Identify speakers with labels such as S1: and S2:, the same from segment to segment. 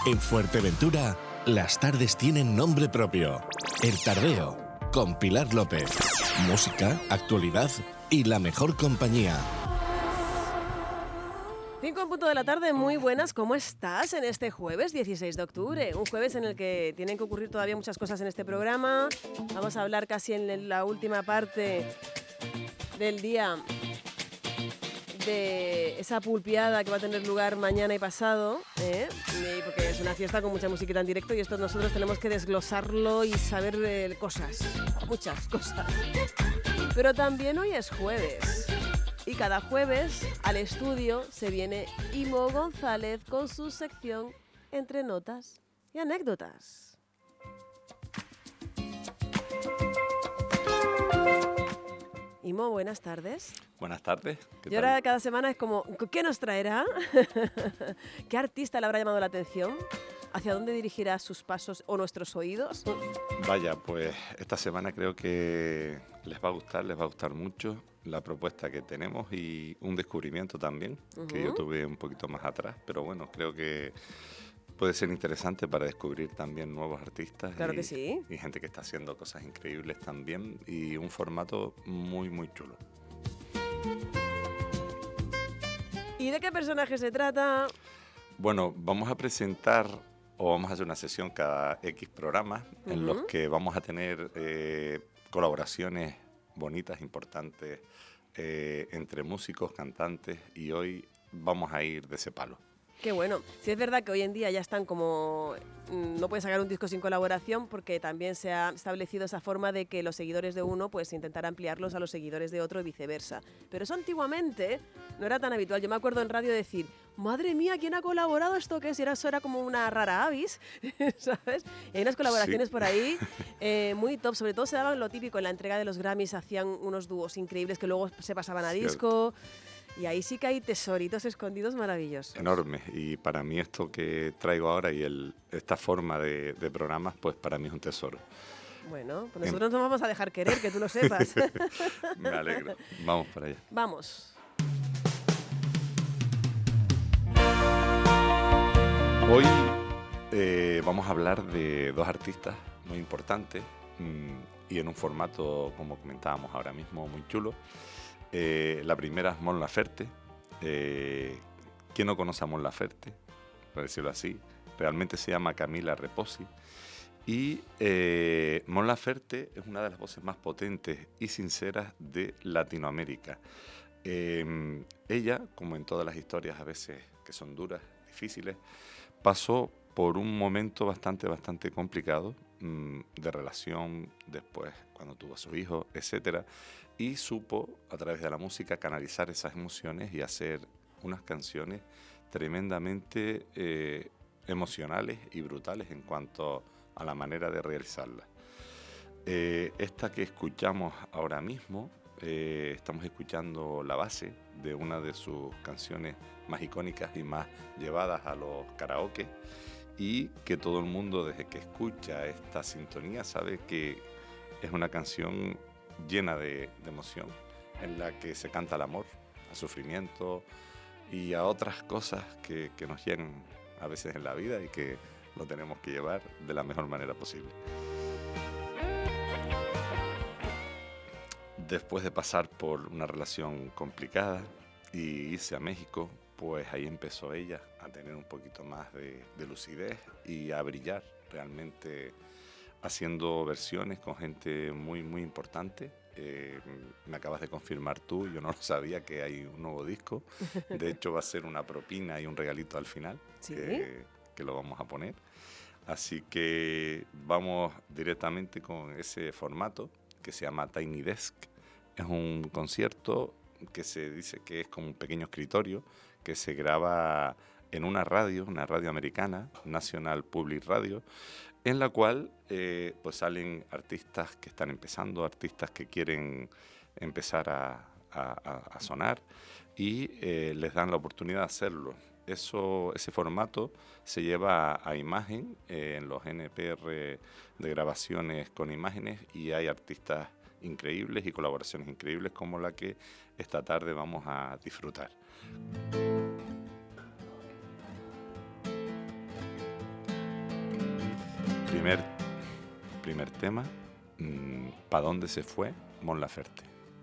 S1: En Fuerteventura, las tardes tienen nombre propio. El Tardeo, con Pilar López. Música, actualidad y la mejor compañía.
S2: 5:00 p.m, muy buenas, ¿cómo estás en este jueves 16 de octubre? Un jueves en el que tienen que ocurrir todavía muchas cosas en este programa. Vamos a hablar casi en la última parte del día de esa pulpiada que va a tener lugar mañana y pasado, porque es una fiesta con mucha musiquita en directo y esto nosotros tenemos que desglosarlo y saber cosas, muchas cosas. Pero también hoy es jueves y cada jueves al estudio se viene Imo González con su sección Entre Notas y Anécdotas. Imo, buenas tardes.
S3: Buenas tardes.
S2: Y ahora cada semana es como, ¿qué nos traerá? ¿Qué artista le habrá llamado la atención? ¿Hacia dónde dirigirá sus pasos o nuestros oídos?
S3: Vaya, pues esta semana creo que les va a gustar mucho la propuesta que tenemos y un descubrimiento también, que yo tuve un poquito más atrás, pero bueno, creo que puede ser interesante para descubrir también nuevos artistas.
S2: Claro que sí.
S3: Y gente que está haciendo cosas increíbles también y un formato muy, muy chulo.
S2: ¿Y de qué personaje se trata?
S3: Bueno, vamos a presentar o vamos a hacer una sesión cada X programas en los que vamos a tener colaboraciones bonitas, importantes, entre músicos, cantantes, y hoy vamos a ir de ese palo.
S2: Qué bueno. Sí, es verdad que hoy en día ya están como... No puedes sacar un disco sin colaboración porque también se ha establecido esa forma de que los seguidores de uno pues intentar ampliarlos a los seguidores de otro y viceversa. Pero eso antiguamente no era tan habitual. Yo me acuerdo en radio decir, madre mía, ¿quién ha colaborado esto? ¿Qué es? Eso era como una rara avis, ¿sabes? Y hay unas colaboraciones por ahí muy top. Sobre todo se daban lo típico en la entrega de los Grammys, hacían unos dúos increíbles que luego se pasaban a disco. Y ahí sí que hay tesoritos escondidos maravillosos.
S3: Enormes. Y para mí esto que traigo ahora y esta forma de programas, pues para mí es un tesoro.
S2: Bueno, pues nosotros nos vamos a dejar querer, que tú lo sepas.
S3: Me alegro. Vamos para allá.
S2: Vamos.
S3: Hoy vamos a hablar de dos artistas muy importantes y en un formato, como comentábamos ahora mismo, muy chulo. La primera es Mon Laferte. ¿Quién no conoce a Mon Laferte? Por decirlo así. Realmente se llama Camila Reposi. Y Mon Laferte es una de las voces más potentes y sinceras de Latinoamérica. Ella, como en todas las historias a veces que son duras, difíciles, pasó por un momento bastante complicado de relación, después cuando tuvo a su hijo, etcétera, y supo a través de la música canalizar esas emociones y hacer unas canciones tremendamente emocionales y brutales en cuanto a la manera de realizarlas. Esta que escuchamos ahora mismo, estamos escuchando la base de una de sus canciones más icónicas y más llevadas a los karaoke, y que todo el mundo desde que escucha esta sintonía sabe que es una canción llena de emoción, en la que se canta al amor, al sufrimiento y a otras cosas que nos llegan a veces en la vida y que lo tenemos que llevar de la mejor manera posible. Después de pasar por una relación complicada y irse a México, pues ahí empezó ella a tener un poquito más de lucidez y a brillar realmente haciendo versiones con gente muy, muy importante. Me acabas de confirmar tú, yo no lo sabía, que hay un nuevo disco. De hecho va a ser una propina y un regalito al final,
S2: ¿sí?
S3: que lo vamos a poner. Así que vamos directamente con ese formato que se llama Tiny Desk. Es un concierto que se dice que es como un pequeño escritorio que se graba en una radio americana, National Public Radio, en la cual pues salen artistas que están empezando, artistas que quieren empezar a sonar y les dan la oportunidad de hacerlo. Ese formato se lleva a imagen en los NPR de grabaciones con imágenes, y hay artistas increíbles y colaboraciones increíbles como la que esta tarde vamos a disfrutar. primer tema, ¿Pa dónde se fue Mon Laferte?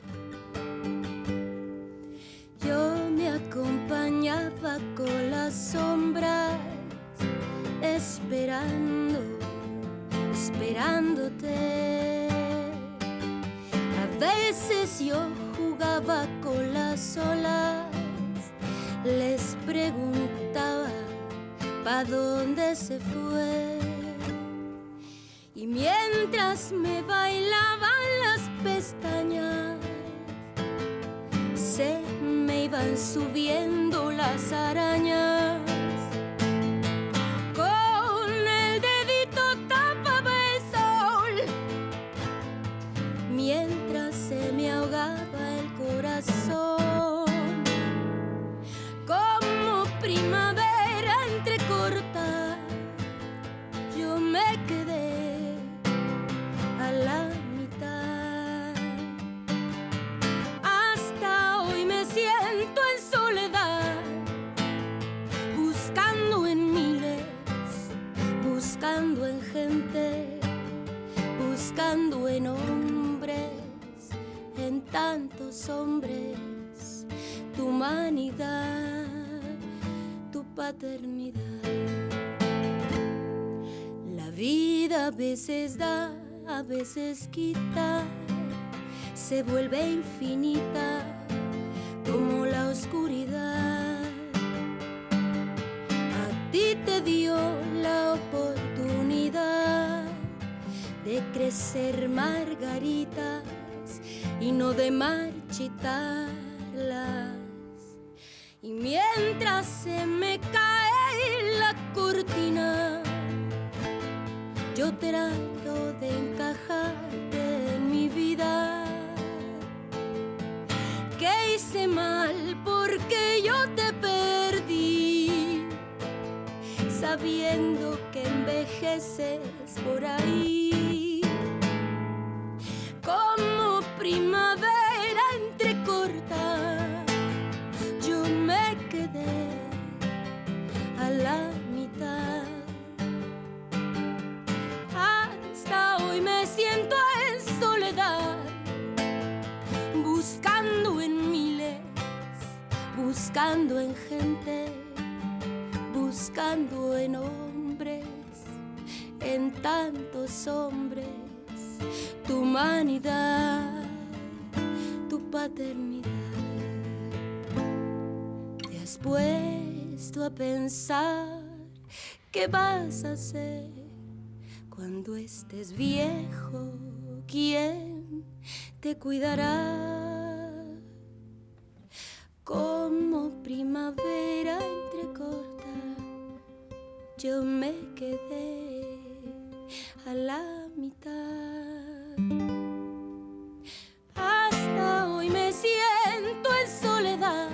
S4: Yo me acompañaba con las sombras, esperándote. A veces yo jugaba con las olas, les preguntaba ¿pa' dónde se fue? Y mientras me bailaban las pestañas, se me iban subiendo las arañas. Con el dedito tapaba el sol, mientras se me ahogaba el corazón. Como primavera entrecorta, yo me quedé a la mitad. Hasta hoy me siento en soledad, buscando en miles, buscando en gente, buscando en hombres, en tantos hombres, tu humanidad, tu paternidad. La vida a veces da, a veces quita, se vuelve infinita como la oscuridad. A ti te dio la oportunidad de crecer margaritas y no de marchitarlas. Y mientras se me cae la cortina, yo trato de encajarte en mi vida. Que hice mal porque yo te perdí, sabiendo que envejeces por ahí. Como primavera entrecorta, yo me quedé a la mitad. Hasta hoy me siento en soledad, buscando en miles, buscando en gente, buscando en hombres, en tantos hombres, tu humanidad, tu paternidad. Te has puesto a pensar qué vas a hacer cuando estés viejo, ¿quién te cuidará? Como primavera entrecorta, yo me quedé a la mitad. Hasta hoy me siento en soledad,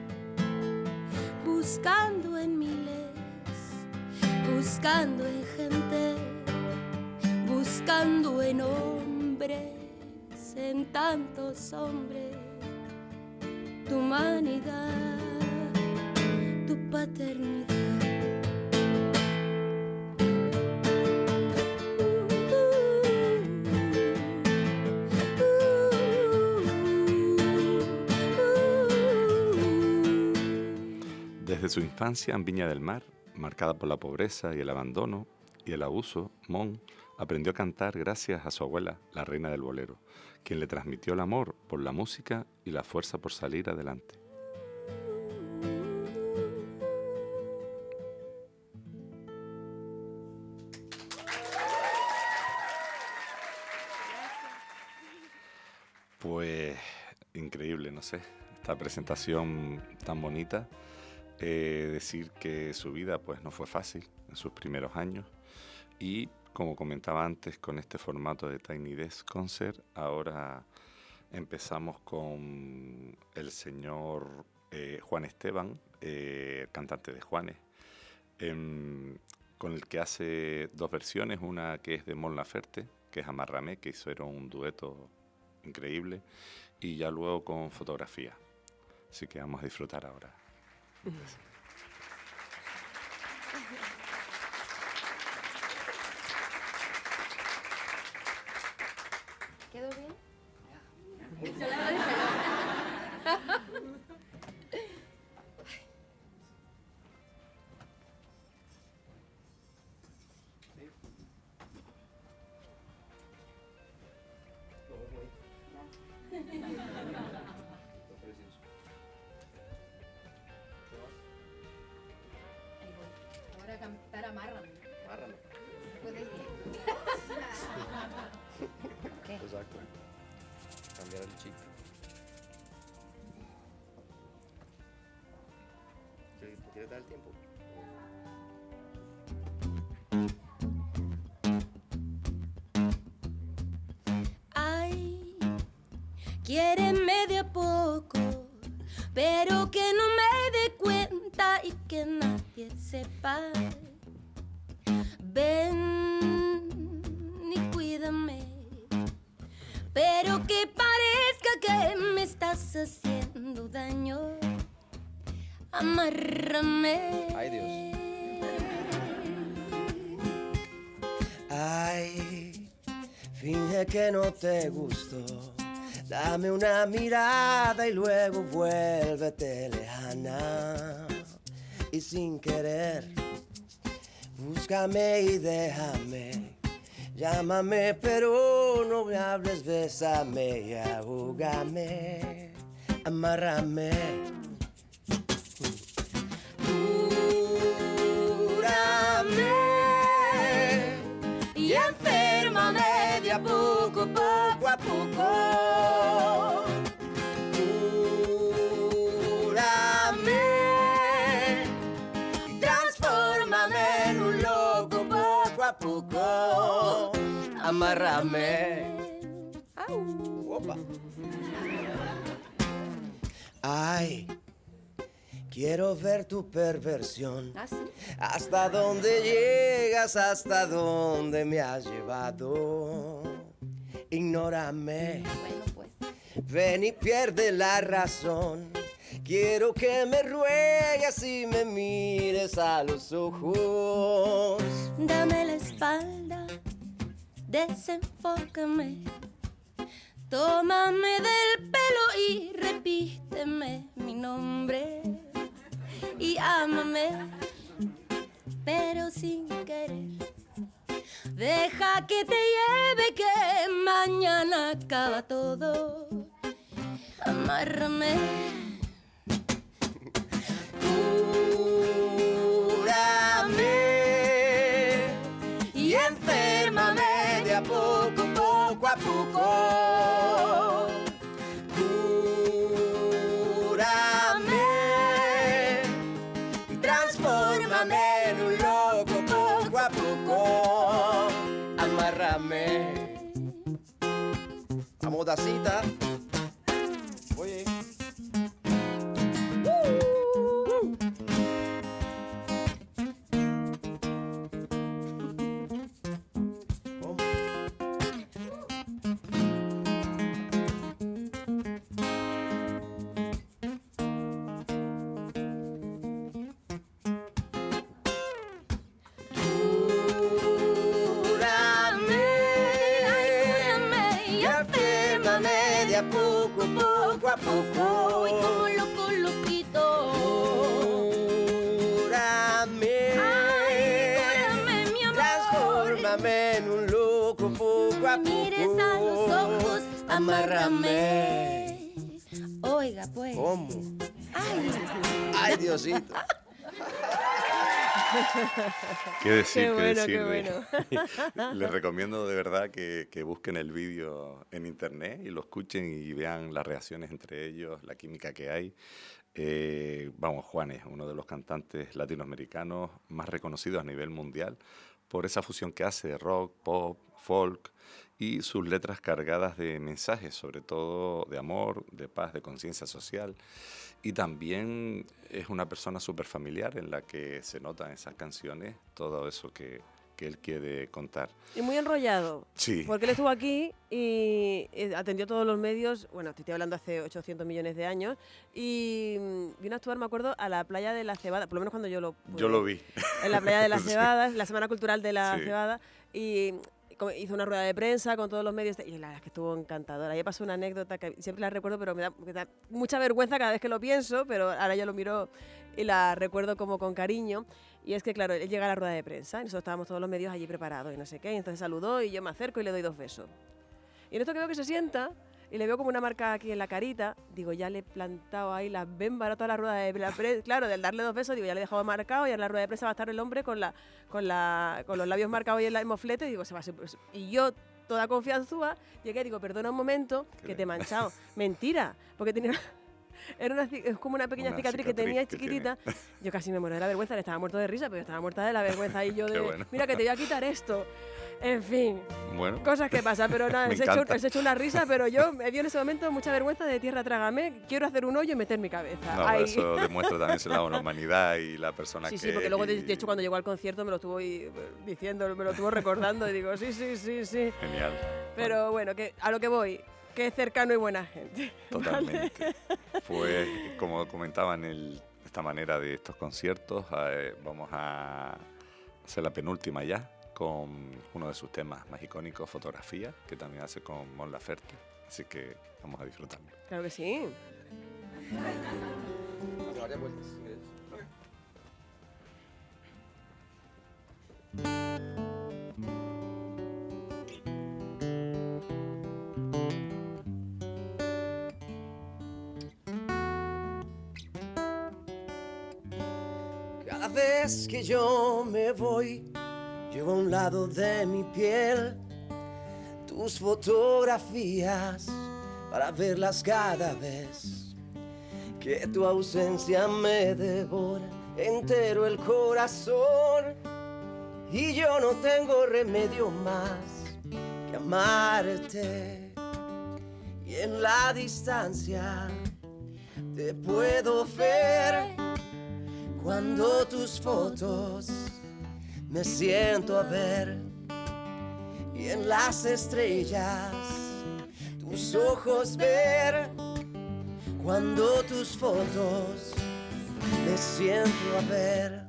S4: buscando en miles, buscando en gente, buscando en hombres, en tantos hombres, tu humanidad, tu paternidad.
S3: Desde su infancia en Viña del Mar, marcada por la pobreza y el abandono y el abuso, Mon aprendió a cantar gracias a su abuela, la reina del bolero, quien le transmitió el amor por la música y la fuerza por salir adelante. Pues increíble, no sé, esta presentación tan bonita. Decir que su vida pues no fue fácil en sus primeros años y, como comentaba antes, con este formato de Tiny Desk Concert, ahora empezamos con el señor Juan Esteban, cantante de Juanes, con el que hace dos versiones, una que es de Mon Laferte, que es Amárrame, que hicieron un dueto increíble, y ya luego con fotografía. Así que vamos a disfrutar ahora.
S5: cantar Amárrame.
S6: Amárrame.
S5: ¿Puedes?
S6: ¿Qué? Exacto. Cambiar el chip. ¿Quieres dar el tiempo?
S4: Ay, quiéreme de a poco, pero que no me dé cuenta y que nadie sepa. Ven y cuídame, pero que parezca que me estás haciendo daño. Amárrame.
S6: Ay, Dios. Ay, finge que no te gustó. Dame una mirada y luego vuélvete lejana. Y sin querer, búscame y déjame. Llámame, pero no me hables, bésame y ahúgame. Amárrame. Cúrame y enférmame de a poco, poco a poco. Cúrame y transfórmame en un loco poco a poco. Amárrame. Opa. Ay, quiero ver tu perversión.
S4: ¿Ah, sí?
S6: Hasta dónde llegas, hasta dónde me has llevado. Ignórame.
S4: Bueno, pues.
S6: Ven y pierde la razón. Quiero que me ruegues y me mires a los ojos.
S4: Dame la espalda, desenfócame. Tómame del pelo y repíteme mi nombre. Y ámame, pero sin querer. Deja que te lleve, que mañana acaba todo. Amárrame.
S6: Cúrame y enférmame de a poco, poco a poco. Cúrame y transfórmame en un loco poco a poco. Amárrame. Vamos, tacita. Oye. Poco, poco a poco.
S4: Voy como loco, loquito.
S6: Cúrame.
S4: Ay, cúrame, mi amor.
S6: Transfórmame en un loco poco a
S4: Me
S6: poco.
S4: mires a los ojos, amárrame. Oiga, pues.
S6: ¿Cómo?
S4: Ay.
S6: Ay, Diosito.
S3: ¿Qué decir?
S2: Qué bueno,
S3: decir
S2: qué bueno.
S3: Les recomiendo de verdad que busquen el vídeo en internet y lo escuchen y vean las reacciones entre ellos, la química que hay. Vamos, Juan es uno de los cantantes latinoamericanos más reconocidos a nivel mundial por esa fusión que hace de rock, pop, folk y sus letras cargadas de mensajes, sobre todo de amor, de paz, de conciencia social. Y también es una persona súper familiar en la que se nota en esas canciones todo eso que él quiere contar.
S2: Y muy enrollado.
S3: Sí.
S2: Porque él estuvo aquí y atendió todos los medios, bueno, te estoy hablando hace 800 millones de años, y vino a actuar, me acuerdo, a la playa de la Cebada, por lo menos cuando yo lo pude.
S3: Yo lo vi.
S2: En la playa de la
S3: Sí.
S2: Cebada, la Semana Cultural de la
S3: Sí.
S2: Cebada, y hizo una rueda de prensa con todos los medios, y la verdad es que estuvo encantadora. Ahí pasó una anécdota que siempre la recuerdo, pero me da mucha vergüenza cada vez que lo pienso, pero ahora yo lo miro y la recuerdo como con cariño. Y es que, claro, él llega a la rueda de prensa y nosotros estábamos todos los medios allí preparados y no sé qué, y entonces saludó y yo me acerco y le doy 2 besos. Y en esto que veo que se sienta, y le veo como una marca aquí en la carita. Digo, ya le he plantado ahí las bembas, toda la rueda de la prensa. Claro, del darle 2 besos, digo, ya le he dejado marcado y en la rueda de prensa va a estar el hombre con los labios marcados y el moflete. Digo, se va a hacer... Y yo, toda confianzúa, llegué y digo, perdona un momento, que te he manchado. Mentira, porque tenía... es como una pequeña cicatriz que tenía chiquitita. Yo casi me muero de la vergüenza, le estaba muerto de risa, pero yo estaba muerta de la vergüenza. Y yo mira que te voy a quitar esto. En fin, cosas que pasan, pero nada, se hecho una risa, pero yo me dio en ese momento mucha vergüenza de tierra trágame, quiero hacer un hoyo y meter mi cabeza.
S3: No, eso demuestra también la humanidad y la persona que...
S2: Sí, porque luego de hecho cuando llegó al concierto me lo estuvo diciendo, me lo estuvo recordando y digo, sí.
S3: Genial.
S2: Pero bueno, que a lo que voy, que es cercano y buena gente.
S3: Totalmente. ¿Vale? Pues como comentaba esta manera de estos conciertos, vamos a hacer la penúltima ya, con uno de sus temas más icónicos, Fotografía, que también hace con Mon Laferte. Así que vamos a disfrutarlo.
S2: Claro que sí.
S6: Cada vez que yo me voy, llevo a un lado de mi piel tus fotografías para verlas cada vez que tu ausencia me devora entero el corazón. Y yo no tengo remedio más que amarte. Y en la distancia te puedo ver cuando tus fotos me siento a ver, y en las estrellas tus ojos ver, cuando tus fotos me siento a ver.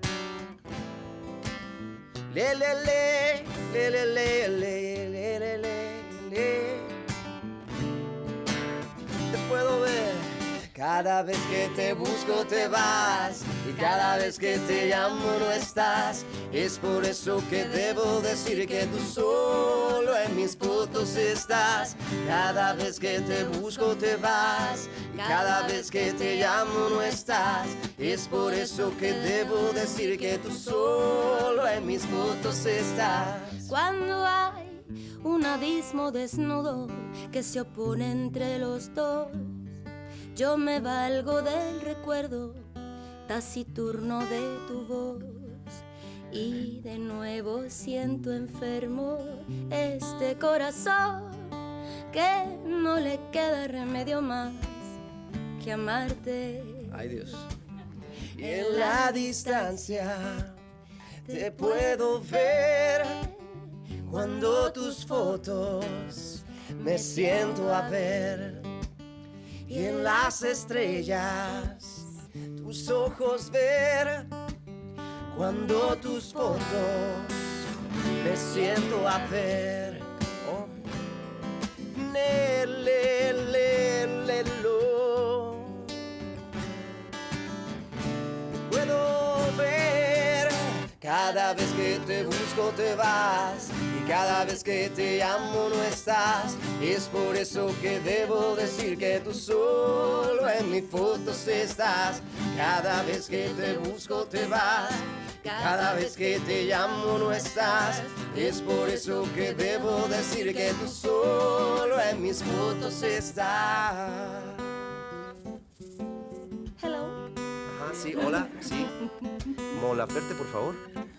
S6: Le le le le le le le le le le. Te puedo ver cada vez que te busco te vas, y cada vez que te llamo no estás. Es por eso que debo decir que tú solo en mis fotos estás. Cada vez que te busco te vas, y cada vez que te llamo no estás. Es por eso que debo decir que tú solo en mis fotos estás.
S4: Cuando hay un abismo desnudo que se opone entre los dos, yo me valgo del recuerdo taciturno de tu voz, y de nuevo siento enfermo este corazón que no le queda remedio más que amarte.
S6: Ay, Dios. Y en la distancia te puedo ver cuando tus fotos me siento a ver, y en las estrellas tus ojos ver, cuando tus fotos me siento a ver. Oh. Le, le, le, le, lo. Puedo ver cada vez que te busco te vas, y cada vez que te llamo no estás. Es por eso que debo decir que tú solo en mis fotos estás. Cada vez que te busco te vas, cada vez que te llamo no estás. Es por eso que debo decir que tú solo en mis fotos estás.
S4: Hello.
S6: Ajá, sí, hola, sí. Mon Laferte, por favor.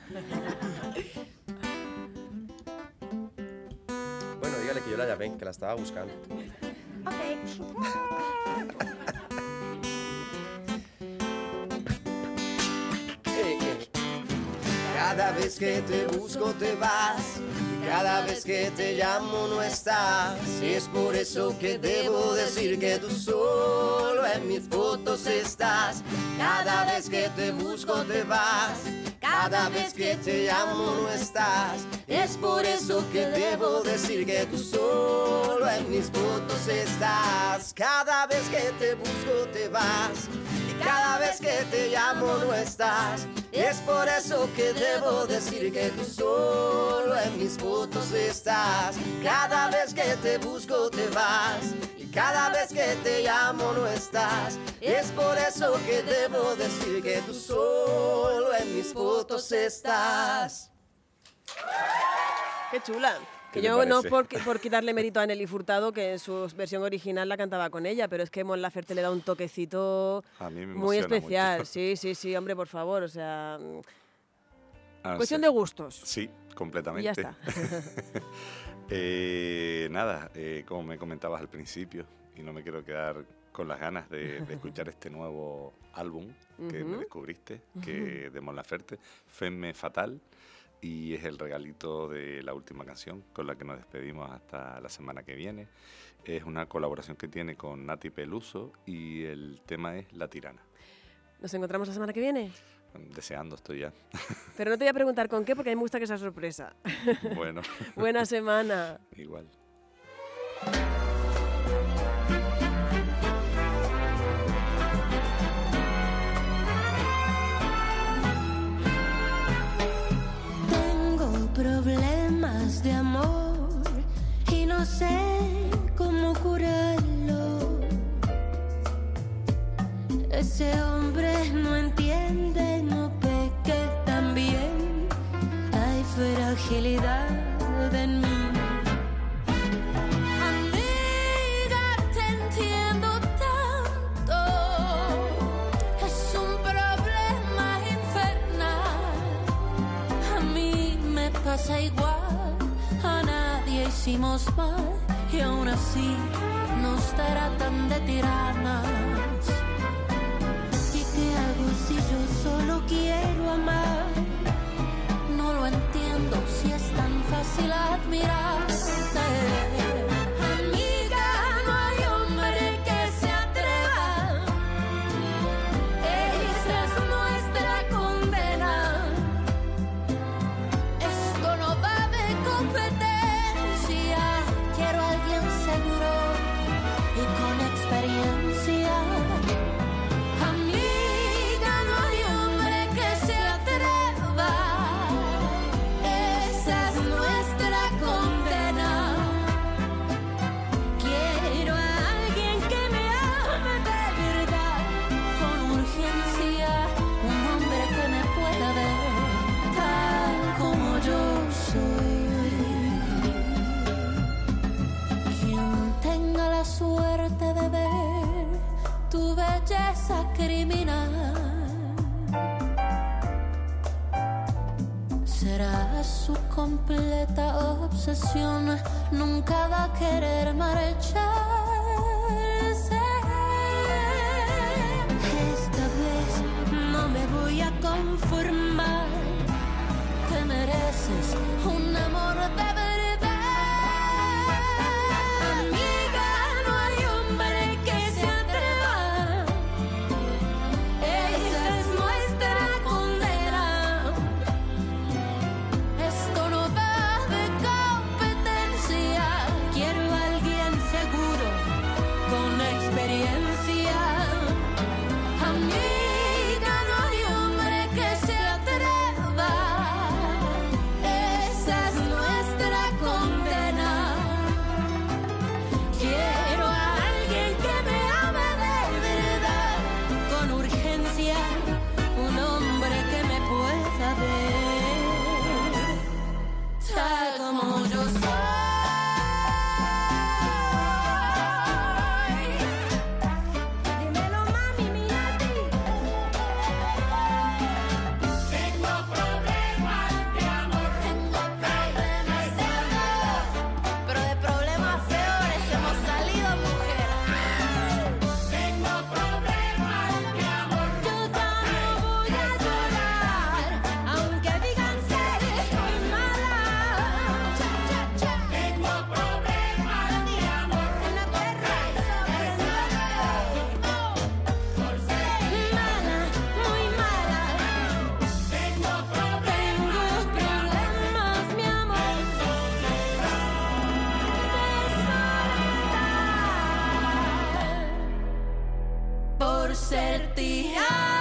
S6: Bueno, dígale que yo la llamé, que la estaba buscando. Cada vez que te busco te vas, y cada vez que te llamo no estás. Es por eso que debo decir que tú solo en mis fotos estás. Cada vez que te busco te vas, Cada vez que te llamo no estás. Es por eso que debo decir que tú solo en mis fotos estás. Cada vez que te busco te vas. Y cada vez que te llamo no estás. Es por eso que debo decir que tú solo en mis fotos estás. Cada vez que te busco te vas. Y cada vez que te llamo no estás. Es por eso que debo decir que tú solo en mis fotos estás.
S2: ¡Qué chula! Que yo no por quitarle mérito a Nelly Furtado, que en su versión original la cantaba con ella, pero es que Mon Laferte le da un toquecito muy especial.
S3: Mucho.
S2: Sí, hombre, por favor, o sea...
S3: Cuestión
S2: de gustos.
S3: Sí, completamente.
S2: Y ya está.
S3: Nada, como me comentabas al principio, y no me quiero quedar con las ganas de escuchar este nuevo álbum que me descubriste, que de Mon Laferte, Femme Fatal, y es el regalito de la última canción con la que nos despedimos hasta la semana que viene. Es una colaboración que tiene con Nati Peluso y el tema es La Tirana.
S2: ¿Nos encontramos la semana que viene?
S3: Deseando estoy ya.
S2: Pero no te voy a preguntar con qué, porque a mí me gusta que sea sorpresa.
S3: Bueno.
S2: Buena semana.
S3: Igual.
S4: Tengo problemas de amor y no sé cómo curarlo. Ese hombre no entiende, no ve que también hay fragilidad en mí. Amiga, te entiendo tanto. Es un problema infernal. A mí me pasa igual, a nadie hicimos mal y aún así nos tratan de tiranas. Si yo solo quiero amar, no lo entiendo si es tan fácil admirarte. Amiga, no hay hombre que se atreva. Esa es nuestra condena. Esto no va de competencia. Quiero a alguien seguro y con experiencia. Suerte de ver tu belleza criminal. Será su completa obsesión, nunca va a querer marcharse. Esta vez no me voy a conformar. Te mereces un amor de verdad. Esa es nuestra por ser tía.